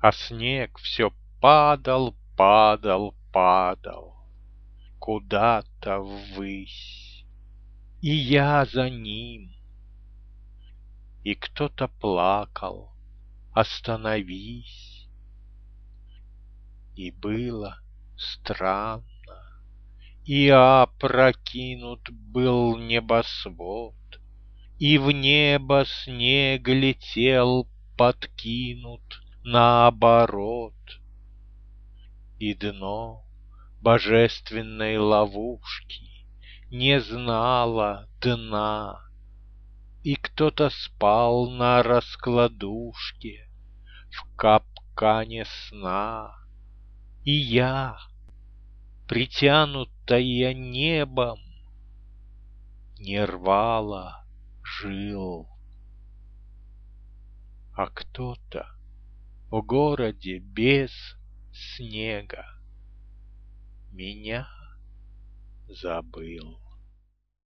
А снег все падал, падал, падал куда-то ввысь, и я за ним. И кто-то плакал: остановись. И было странно, и опрокинут был небосвод, и в небо снег летел подкинут наоборот, и дно божественной ловушки не знало дна, и кто-то спал на раскладушке в капкане сна, и я, притянутая небом, не рвала жил. А кто-то в городе без снега меня забыл.